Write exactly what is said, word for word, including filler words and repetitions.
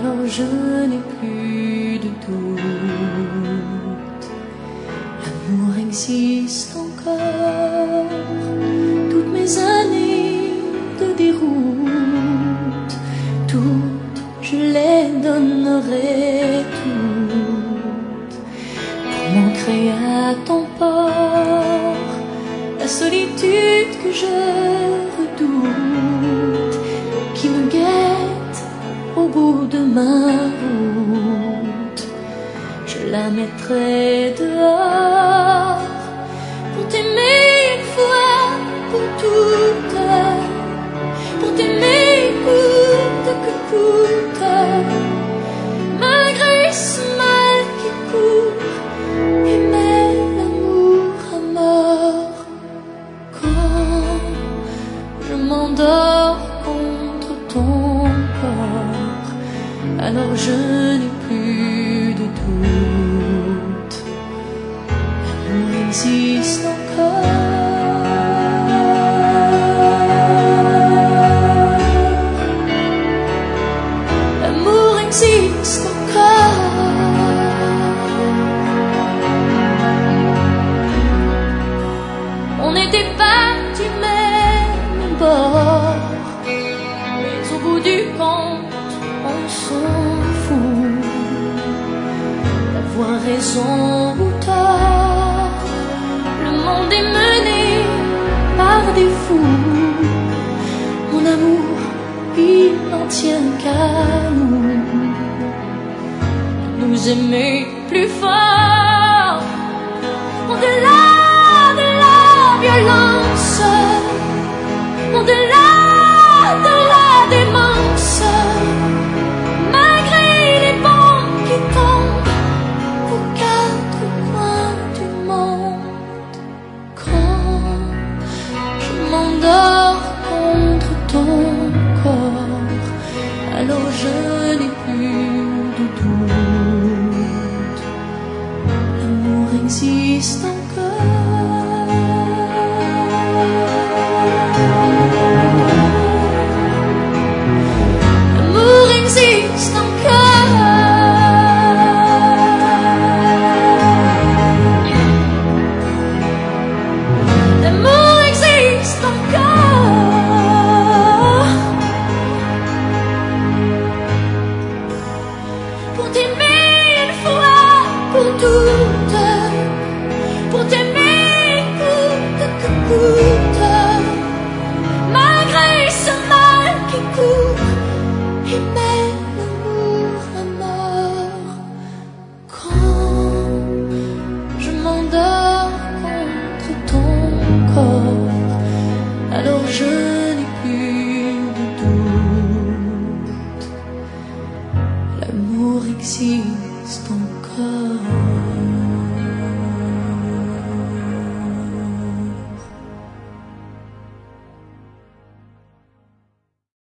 alors je n'ai plus de doute. L'amour existe encore, toutes mes années de déroute, toutes je les donnerai toutes pour m'ancrer à ton port, la solitude que je redoute, qui me guette au bout de ma route. Je la mettrai dehors pour t'aimer une fois pour toutes, pour t'aimer coûte que coûte, malgré ce mal qui court, aimer l'amour à mort. Quand je m'endors contre ton corps, alors je n'ai plus de doute, l'amour existe encore. L'amour existe encore. On n'était pas du même bord, mais au bout du compte, on s'en fout d'avoir raison ou tort. Le monde est mené par des fous. Mon amour, il n'en tient qu'à nous, nous aimer plus fort, au-delà de la violence, au-delà de la démence, malgré les bombes qui tombent aux quatre coins du monde. Quand je m'endors contre ton corps, alors je n'ai plus de doute, l'amour existe encore. L'amour existe encore. L'amour existe encore. Pour t'aimer une fois pour toutes, pour t'aimer coûte que coûte, malgré ce mal qui court, aimer l'amour à mort. Quand je m'endors contre ton corps, alors je n'ai plus de doute, l'amour existe encore.